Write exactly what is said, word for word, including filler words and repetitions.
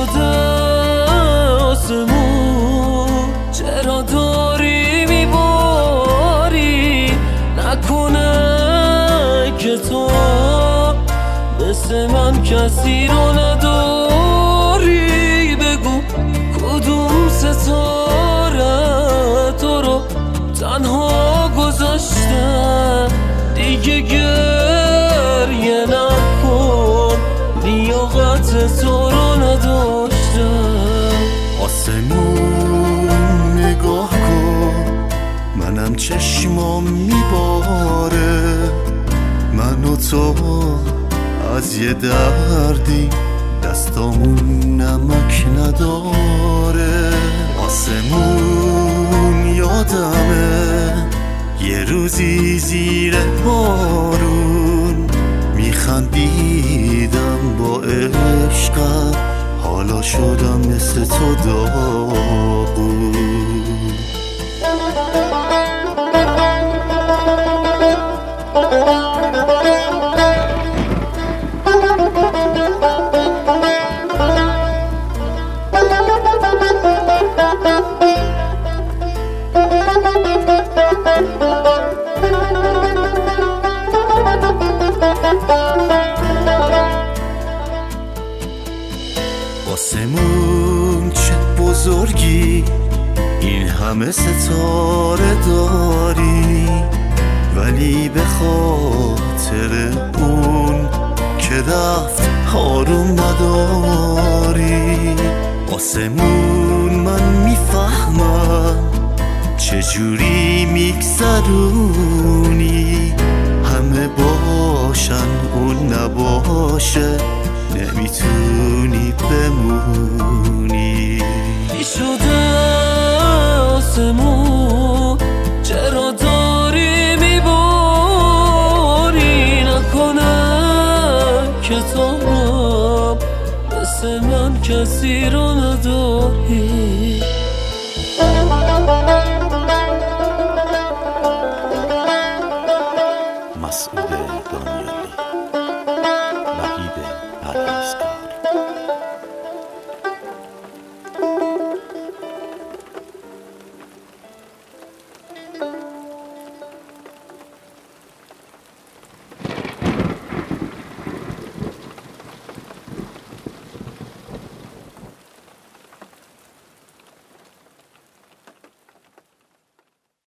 شده آسمون چرا داری میباری؟ نکنه که تو مثل من کسی رو نداری؟ بگو کدوم ستاره تو رو تنها گذاشته؟ دیگه گریه نکن لیاقت تو رو نداشته. آسمون نگاه کن، منم چشمام میباره، من و تو از یه دردی دستامون نمک نداره. آسمون یادمه یه روزی زیر بارون میخندیدم با عشقم، حالا شدم مثل تو داغون. آسمون چه بزرگی، این همه ستاره داری، ولی به خاطر اون که رفت آروم نداری. آسمون من میفهمم چجوری میگذرونی، همه باشن اون نباشه نمیتونی بمونی. چی شده آسمون چرا داری میباری؟ نکنه که تو هم مثل من کسی رو نداری؟ مسعود دانیالی.